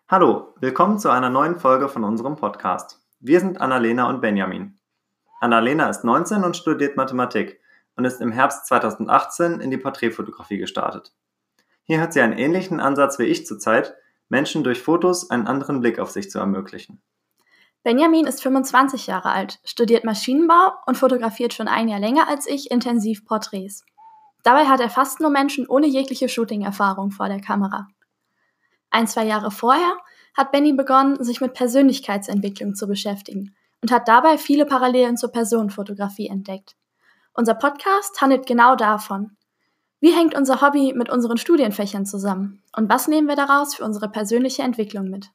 Hallo, willkommen zu einer neuen Folge von unserem Podcast. Wir sind Annalena und Benjamin. Annalena ist 19 und studiert Mathematik und ist im Herbst 2018 in die Porträtfotografie gestartet. Hier hat sie einen ähnlichen Ansatz wie ich zurzeit, Menschen durch Fotos einen anderen Blick auf sich zu ermöglichen. Benjamin ist 25 Jahre alt, studiert Maschinenbau und fotografiert schon ein Jahr länger als ich intensiv Porträts. Dabei hat er fast nur Menschen ohne jegliche Shooting-Erfahrung vor der Kamera. 1-2 Jahre vorher hat Benny begonnen, sich mit Persönlichkeitsentwicklung zu beschäftigen und hat dabei viele Parallelen zur Personenfotografie entdeckt. Unser Podcast handelt genau davon. Wie hängt unser Hobby mit unseren Studienfächern zusammen? Und was nehmen wir daraus für unsere persönliche Entwicklung mit?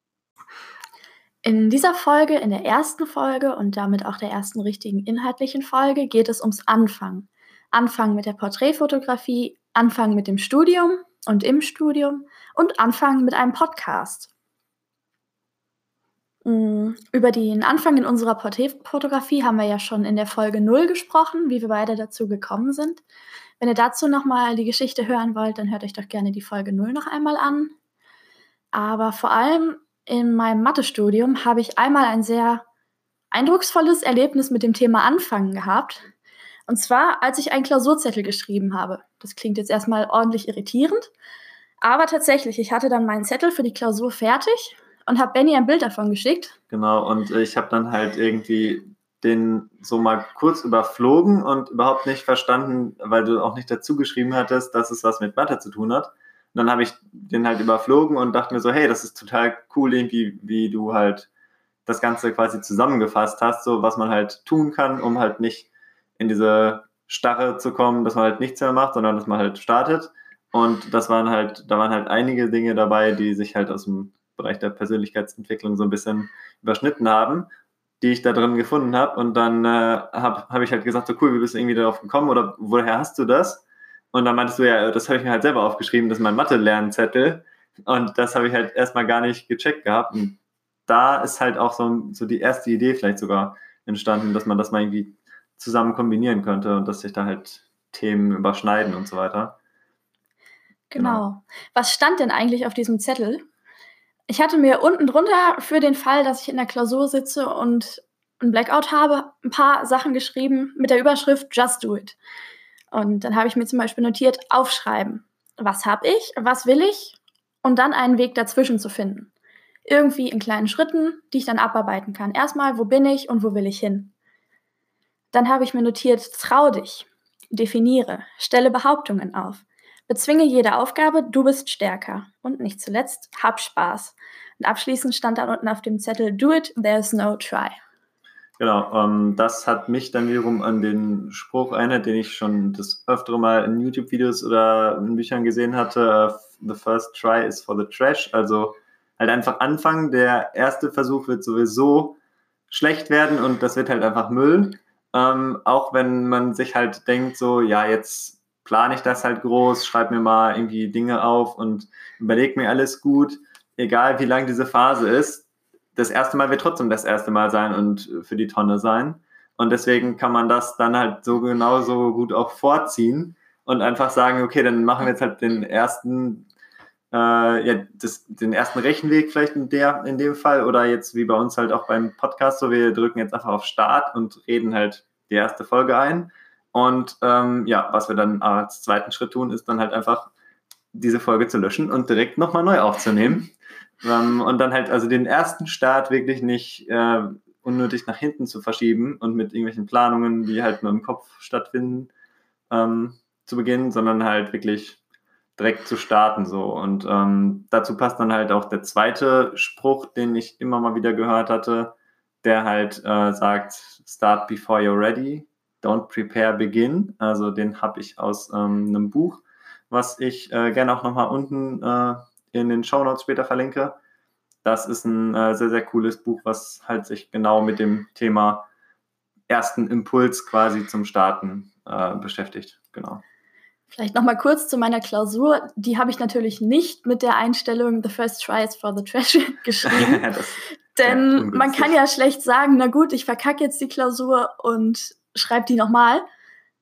In dieser Folge, in der ersten Folge und damit auch der ersten richtigen inhaltlichen Folge, geht es ums Anfangen. Anfangen mit der Porträtfotografie, Anfangen mit dem Studium und im Studium und Anfangen mit einem Podcast. Über den Anfang in unserer Porträtfotografie haben wir ja schon in der Folge 0 gesprochen, wie wir beide dazu gekommen sind. Wenn ihr dazu nochmal die Geschichte hören wollt, dann hört euch doch gerne die Folge 0 noch einmal an. Aber vor allem in meinem Mathestudium habe ich einmal ein sehr eindrucksvolles Erlebnis mit dem Thema Anfangen gehabt. Und zwar, als ich einen Klausurzettel geschrieben habe. Das klingt jetzt erstmal ordentlich irritierend. Aber tatsächlich, ich hatte dann meinen Zettel für die Klausur fertig und habe Benny ein Bild davon geschickt. Genau, und ich habe dann halt irgendwie den so mal kurz überflogen und überhaupt nicht verstanden, weil du auch nicht dazu geschrieben hattest, dass es was mit Mathe zu tun hat. Und dann habe ich den halt überflogen und dachte mir so, hey, das ist total cool irgendwie, wie du halt das Ganze quasi zusammengefasst hast, so was man halt tun kann, um halt nicht in diese Starre zu kommen, dass man halt nichts mehr macht, sondern dass man halt startet. Und da waren halt einige Dinge dabei, die sich halt aus dem Bereich der Persönlichkeitsentwicklung so ein bisschen überschnitten haben, die ich da drin gefunden habe. Und dann hab ich halt gesagt, so cool, wie bist du irgendwie darauf gekommen oder woher hast du das? Und dann meintest du, ja, das habe ich mir halt selber aufgeschrieben, das ist mein Mathe-Lernzettel. Und das habe ich halt erstmal gar nicht gecheckt gehabt. Und da ist halt auch so die erste Idee vielleicht sogar entstanden, dass man das mal irgendwie zusammen kombinieren könnte und dass sich da halt Themen überschneiden und so weiter. Genau. Was stand denn eigentlich auf diesem Zettel? Ich hatte mir unten drunter für den Fall, dass ich in der Klausur sitze und einen Blackout habe, ein paar Sachen geschrieben mit der Überschrift Just Do It. Und dann habe ich mir zum Beispiel notiert, aufschreiben. Was habe ich? Was will ich? Und dann einen Weg dazwischen zu finden. Irgendwie in kleinen Schritten, die ich dann abarbeiten kann. Erstmal, wo bin ich und wo will ich hin? Dann habe ich mir notiert, trau dich, definiere, stelle Behauptungen auf. Bezwinge jede Aufgabe, du bist stärker. Und nicht zuletzt, hab Spaß. Und abschließend stand da unten auf dem Zettel, do it, there's no try. Genau, das hat mich dann wiederum an den Spruch erinnert, den ich schon das öftere Mal in YouTube-Videos oder in Büchern gesehen hatte, the first try is for the trash, also halt einfach anfangen, der erste Versuch wird sowieso schlecht werden und das wird halt einfach Müll, auch wenn man sich halt denkt so, ja, jetzt plane ich das halt groß, schreibe mir mal irgendwie Dinge auf und überlege mir alles gut, egal wie lang diese Phase ist, das erste Mal wird trotzdem das erste Mal sein und für die Tonne sein. Und deswegen kann man das dann halt so genauso gut auch vorziehen und einfach sagen, okay, dann machen wir jetzt halt den ersten Rechenweg vielleicht in dem Fall oder jetzt wie bei uns halt auch beim Podcast, so wir drücken jetzt einfach auf Start und reden halt die erste Folge ein. Und was wir dann als zweiten Schritt tun, ist dann halt einfach diese Folge zu löschen und direkt nochmal neu aufzunehmen. Und dann halt also den ersten Start wirklich nicht unnötig nach hinten zu verschieben und mit irgendwelchen Planungen, die halt nur im Kopf stattfinden, zu beginnen, sondern halt wirklich direkt zu starten so. Und dazu passt dann halt auch der zweite Spruch, den ich immer mal wieder gehört hatte, der halt sagt, start before you're ready, don't prepare, begin. Also den habe ich aus einem Buch, was ich gerne auch nochmal unten in den Shownotes später verlinke. Das ist ein sehr, sehr cooles Buch, was halt sich genau mit dem Thema ersten Impuls quasi zum Starten beschäftigt. Genau. Vielleicht nochmal kurz zu meiner Klausur. Die habe ich natürlich nicht mit der Einstellung The First Try is for the Trash geschrieben. Denn man kann ja schlecht sagen, na gut, ich verkacke jetzt die Klausur und schreibe die nochmal.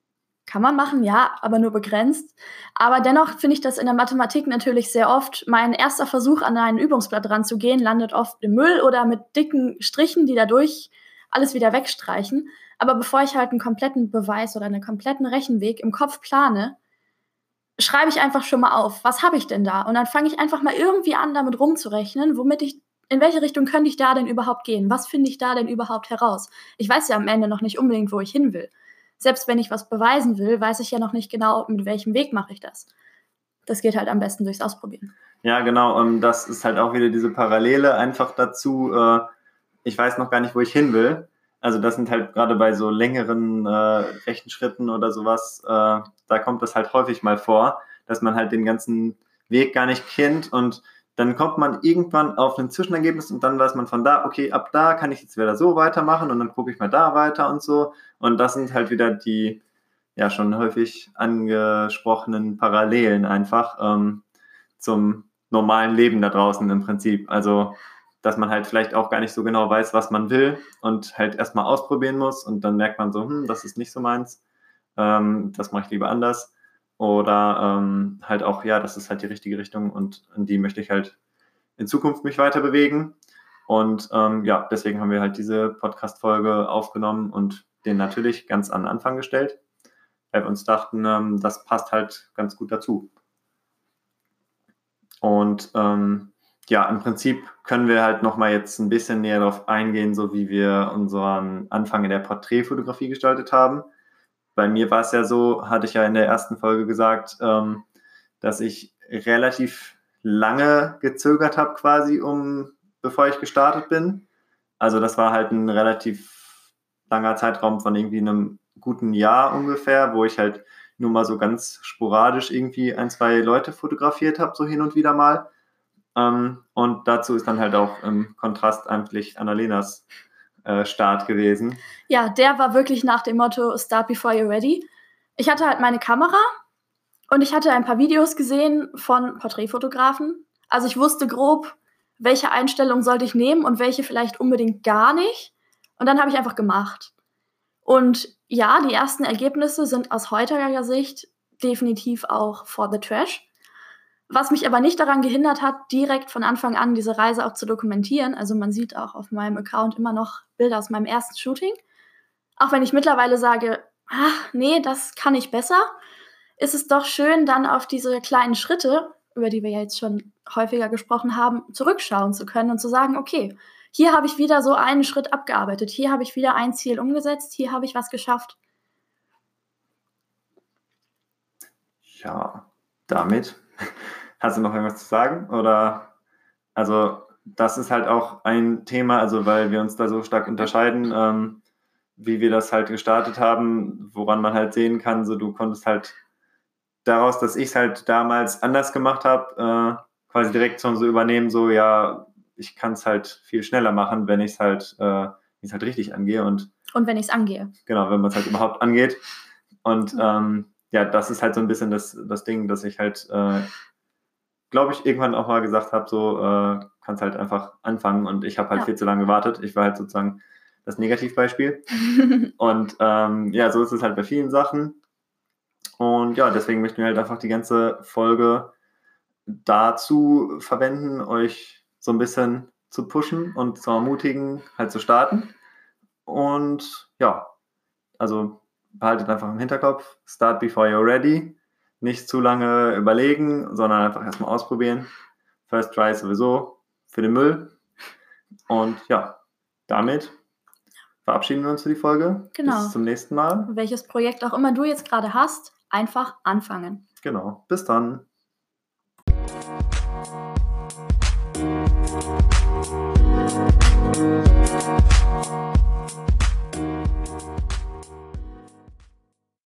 Kann man machen, ja, aber nur begrenzt. Aber dennoch finde ich das in der Mathematik natürlich sehr oft. Mein erster Versuch, an ein Übungsblatt ranzugehen, landet oft im Müll oder mit dicken Strichen, die dadurch alles wieder wegstreichen. Aber bevor ich halt einen kompletten Beweis oder einen kompletten Rechenweg im Kopf plane, schreibe ich einfach schon mal auf, was habe ich denn da? Und dann fange ich einfach mal irgendwie an, damit rumzurechnen, in welche Richtung könnte ich da denn überhaupt gehen? Was finde ich da denn überhaupt heraus? Ich weiß ja am Ende noch nicht unbedingt, wo ich hin will. Selbst wenn ich was beweisen will, weiß ich ja noch nicht genau, mit welchem Weg mache ich das. Das geht halt am besten durchs Ausprobieren. Ja, genau. Und das ist halt auch wieder diese Parallele einfach dazu, ich weiß noch gar nicht, wo ich hin will. Also das sind halt gerade bei so längeren Rechenschritten oder sowas, da kommt das halt häufig mal vor, dass man halt den ganzen Weg gar nicht kennt und dann kommt man irgendwann auf ein Zwischenergebnis und dann weiß man von da, okay, ab da kann ich jetzt wieder so weitermachen und dann gucke ich mal da weiter und so. Und das sind halt wieder die ja schon häufig angesprochenen Parallelen einfach zum normalen Leben da draußen im Prinzip. Also, dass man halt vielleicht auch gar nicht so genau weiß, was man will und halt erstmal ausprobieren muss und dann merkt man so, das ist nicht so meins, das mache ich lieber anders. Oder halt auch, ja, das ist halt die richtige Richtung und in die möchte ich halt in Zukunft mich weiter bewegen. Und ja, deswegen haben wir halt diese Podcast-Folge aufgenommen und den natürlich ganz an den Anfang gestellt, weil wir uns dachten, das passt halt ganz gut dazu. Und ja, im Prinzip können wir halt nochmal jetzt ein bisschen näher darauf eingehen, so wie wir unseren Anfang in der Porträtfotografie gestaltet haben. Bei mir war es ja so, hatte ich ja in der ersten Folge gesagt, dass ich relativ lange gezögert habe quasi, bevor ich gestartet bin. Also das war halt ein relativ langer Zeitraum von irgendwie einem guten Jahr ungefähr, wo ich halt nur mal so ganz sporadisch irgendwie 1, 2 Leute fotografiert habe, so hin und wieder mal. Und dazu ist dann halt auch im Kontrast eigentlich Annalenas Start gewesen. Ja, der war wirklich nach dem Motto Start before you're ready. Ich hatte halt meine Kamera und ich hatte ein paar Videos gesehen von Porträtfotografen. Also ich wusste grob, welche Einstellung sollte ich nehmen und welche vielleicht unbedingt gar nicht. Und dann habe ich einfach gemacht. Und ja, die ersten Ergebnisse sind aus heutiger Sicht definitiv auch for the trash. Was mich aber nicht daran gehindert hat, direkt von Anfang an diese Reise auch zu dokumentieren. Also man sieht auch auf meinem Account immer noch Bilder aus meinem ersten Shooting. Auch wenn ich mittlerweile sage, nee, das kann ich besser, ist es doch schön, dann auf diese kleinen Schritte, über die wir ja jetzt schon häufiger gesprochen haben, zurückschauen zu können und zu sagen, okay, hier habe ich wieder so einen Schritt abgearbeitet, hier habe ich wieder ein Ziel umgesetzt, hier habe ich was geschafft. Ja, damit hast du noch irgendwas zu sagen? Oder, also das ist halt auch ein Thema, also weil wir uns da so stark unterscheiden, wie wir das halt gestartet haben, woran man halt sehen kann, so du konntest halt daraus, dass ich es halt damals anders gemacht habe, quasi direkt so übernehmen, so ja, ich kann es halt viel schneller machen, wenn ich es halt richtig angehe. Und wenn ich es angehe. Genau, wenn man es halt überhaupt angeht. Und ja, das ist halt so ein bisschen das Ding, dass ich halt, glaube ich, irgendwann auch mal gesagt habe, so kannst halt einfach anfangen und ich habe halt viel zu lange gewartet. Ich war halt sozusagen das Negativbeispiel. Und ja, so ist es halt bei vielen Sachen. Und ja, deswegen möchten wir halt einfach die ganze Folge dazu verwenden, euch so ein bisschen zu pushen und zu ermutigen, halt zu starten. Und ja, also behaltet einfach im Hinterkopf, start before you're ready. Nicht zu lange überlegen, sondern einfach erstmal ausprobieren. First try sowieso für den Müll. Und ja, damit verabschieden wir uns für die Folge. Genau. Bis zum nächsten Mal. Welches Projekt auch immer du jetzt gerade hast, einfach anfangen. Genau. Bis dann.